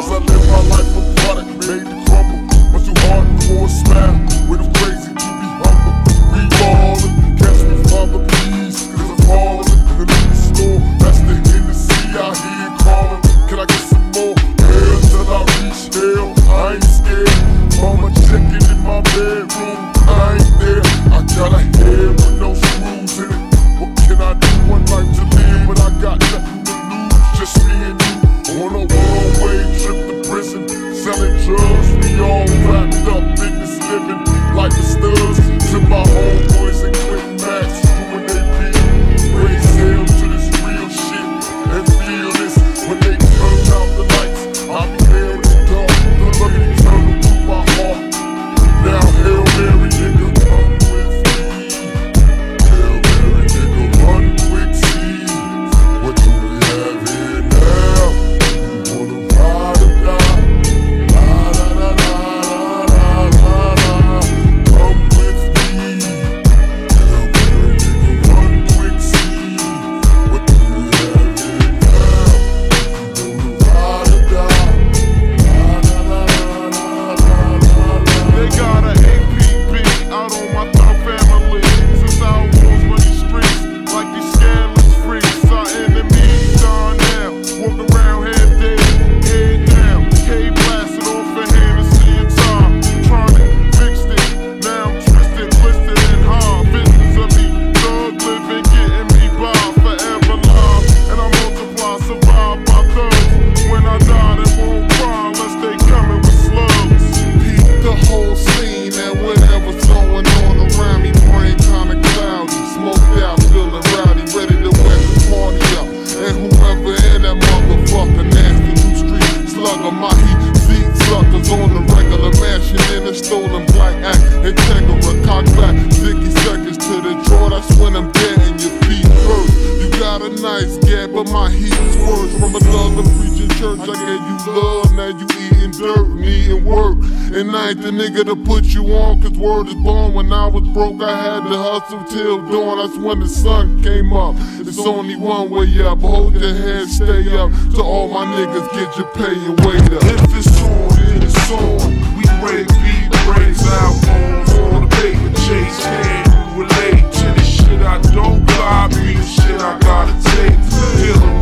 Cause I live my life for product, made to crumble. Much too hardcore smile, with them crazy to be humble. We ballin', catch me from the peas, cause I'm fallin'. In the liquor store, that's the Hennessy out here callin'. Can I get some more? Hell till I reach hell, I ain't scared. Mama checking in my bedroom, I ain't there. I got a head with no screws in it. What can I do? One life to live, but I got nothing to lose. Just me and you on a one-way trip to prison, selling drugs. We all wrapped up in this living like the studs. To my homeboys and Click Max, doing they beat. Raise hell to this real shit and feel this. When they turn out the lights, I'll be there in the dark. The love eternal to my heart. Now Hail Mary, nigga, come with me. Hail Mary, nigga, run quick, see. What do we have here now? You wanna ride or die? La la la la la la la. Come with me. Hail Mary, nigga, run quick, see. What do we have here now? You wanna ride or die? La la la la la la la. They got an APB out on my third family. Since I was running streets like these scandalous freaks. Our enemies gone now. Walk around head dead, head down. K blasted off a Hennessy and time. Trying to fix it. Now I'm twisted, blistered, and hard. Business of me, thug living, getting me by forever live. And I multiply, survive my thugs. When I die, they won't cry unless they coming with slugs. Peep the whole scene and whatever's going on around me. Brain kinda cloudy, smoked out, feeling rowdy, ready to wet the party up. And whoever in that motherfucker nasty new street slugger, my heat seat suckers on the regular mansion in a stolen black act. Integra, cock back, 50 seconds to the draw. That's when I'm dead and your feet hurt. You got a nice gap, but my heat is worse. From a thug to preaching church, I gave you love, now you eating dirt, needing work. And I ain't the nigga to put you on, cause word is born. When I was broke, I had to hustle till dawn. That's when the sun came up. It's only one way up, hold your head, stay up. To all my niggas, get your pay and wait up. If it's on, then it's on. We break beat breaks, iPhones on the paper chase. Can you relate to the shit I don't copy? The shit I gotta take. Dealing